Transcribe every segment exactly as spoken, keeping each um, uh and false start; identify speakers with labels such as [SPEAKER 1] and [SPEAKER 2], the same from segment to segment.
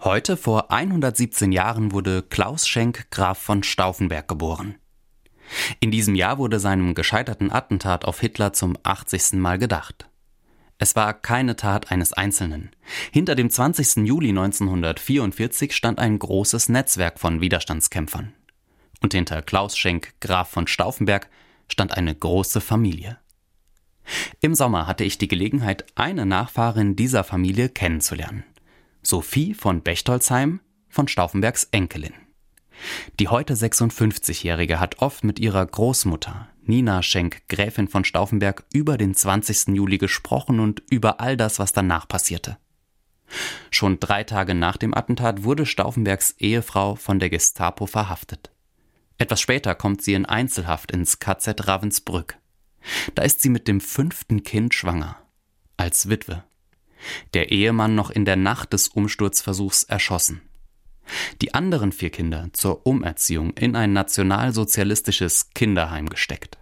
[SPEAKER 1] Heute vor hundertsiebzehn Jahren wurde Klaus Schenk Graf von Stauffenberg geboren. In diesem Jahr wurde seinem gescheiterten Attentat auf Hitler zum achtzigsten Mal gedacht. Es war keine Tat eines Einzelnen. Hinter dem zwanzigsten Juli neunzehnhundertvierundvierzig stand ein großes Netzwerk von Widerstandskämpfern. Und hinter Klaus Schenk Graf von Stauffenberg stand eine große Familie. Im Sommer hatte ich die Gelegenheit, eine Nachfahrin dieser Familie kennenzulernen. Sophie von Bechtolsheim, von Stauffenbergs Enkelin. Die heute sechsundfünfzigjährige hat oft mit ihrer Großmutter, Nina Schenk, Gräfin von Stauffenberg, über den zwanzigsten Juli gesprochen und über all das, was danach passierte. Schon drei Tage nach dem Attentat wurde Stauffenbergs Ehefrau von der Gestapo verhaftet. Etwas später kommt sie in Einzelhaft ins K Z Ravensbrück. Da ist sie mit dem fünften Kind schwanger, als Witwe. Der Ehemann noch in der Nacht des Umsturzversuchs erschossen. Die anderen vier Kinder zur Umerziehung in ein nationalsozialistisches Kinderheim gesteckt.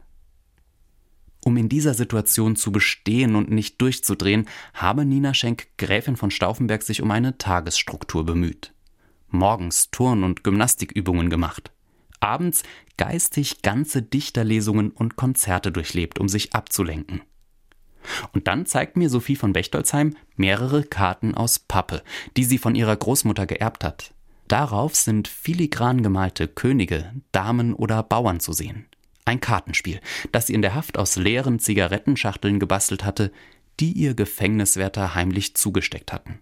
[SPEAKER 1] Um in dieser Situation zu bestehen und nicht durchzudrehen, habe Nina Schenk, Gräfin von Stauffenberg, sich um eine Tagesstruktur bemüht. Morgens Turn- und Gymnastikübungen gemacht. Abends geistig ganze Dichterlesungen und Konzerte durchlebt, um sich abzulenken. Und dann zeigt mir Sophie von Bechtolsheim mehrere Karten aus Pappe, die sie von ihrer Großmutter geerbt hat. Darauf sind filigran gemalte Könige, Damen oder Bauern zu sehen. Ein Kartenspiel, das sie in der Haft aus leeren Zigarettenschachteln gebastelt hatte, die ihr Gefängniswärter heimlich zugesteckt hatten.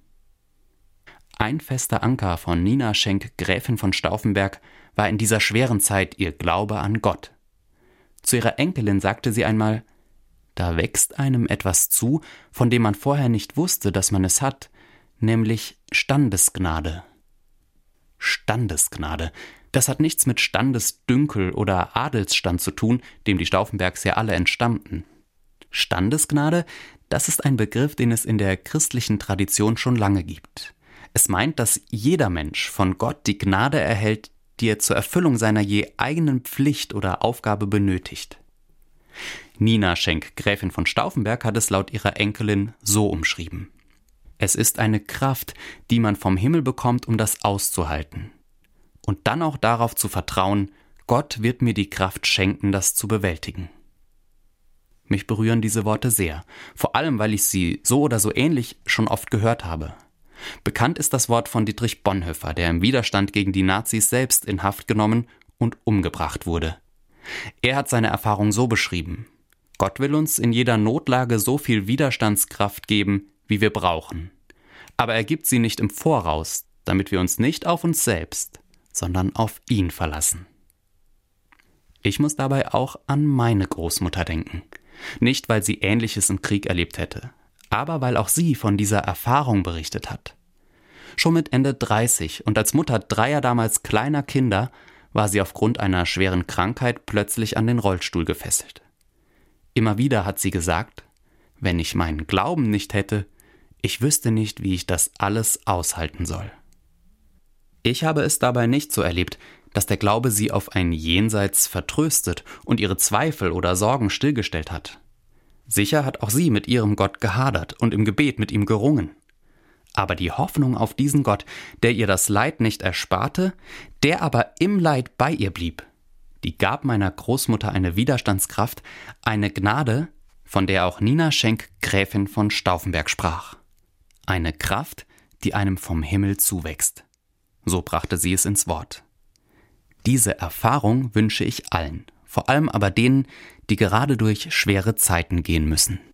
[SPEAKER 1] Ein fester Anker von Nina Schenk, Gräfin von Stauffenberg, war in dieser schweren Zeit ihr Glaube an Gott. Zu ihrer Enkelin sagte sie einmal: Da wächst einem etwas zu, von dem man vorher nicht wusste, dass man es hat, nämlich Standesgnade. Standesgnade, das hat nichts mit Standesdünkel oder Adelsstand zu tun, dem die Stauffenbergs ja alle entstammten. Standesgnade, das ist ein Begriff, den es in der christlichen Tradition schon lange gibt. Es meint, dass jeder Mensch von Gott die Gnade erhält, die er zur Erfüllung seiner je eigenen Pflicht oder Aufgabe benötigt. Nina Schenk, Gräfin von Stauffenberg, hat es laut ihrer Enkelin so umschrieben: Es ist eine Kraft, die man vom Himmel bekommt, um das auszuhalten. Und dann auch darauf zu vertrauen, Gott wird mir die Kraft schenken, das zu bewältigen. Mich berühren diese Worte sehr, vor allem weil ich sie so oder so ähnlich schon oft gehört habe. Bekannt ist das Wort von Dietrich Bonhoeffer, der im Widerstand gegen die Nazis selbst in Haft genommen und umgebracht wurde. Er hat seine Erfahrung so beschrieben: Gott will uns in jeder Notlage so viel Widerstandskraft geben, wie wir brauchen. Aber er gibt sie nicht im Voraus, damit wir uns nicht auf uns selbst, sondern auf ihn verlassen. Ich muss dabei auch an meine Großmutter denken. Nicht, weil sie Ähnliches im Krieg erlebt hätte, aber weil auch sie von dieser Erfahrung berichtet hat. Schon mit Ende dreißig und als Mutter dreier damals kleiner Kinder war sie aufgrund einer schweren Krankheit plötzlich an den Rollstuhl gefesselt. Immer wieder hat sie gesagt: Wenn ich meinen Glauben nicht hätte, ich wüsste nicht, wie ich das alles aushalten soll. Ich habe es dabei nicht so erlebt, dass der Glaube sie auf ein Jenseits vertröstet und ihre Zweifel oder Sorgen stillgestellt hat. Sicher hat auch sie mit ihrem Gott gehadert und im Gebet mit ihm gerungen. Aber die Hoffnung auf diesen Gott, der ihr das Leid nicht ersparte, der aber im Leid bei ihr blieb, die gab meiner Großmutter eine Widerstandskraft, eine Gnade, von der auch Nina Schenk, Gräfin von Stauffenberg, sprach. Eine Kraft, die einem vom Himmel zuwächst. So brachte sie es ins Wort. Diese Erfahrung wünsche ich allen, vor allem aber denen, die gerade durch schwere Zeiten gehen müssen.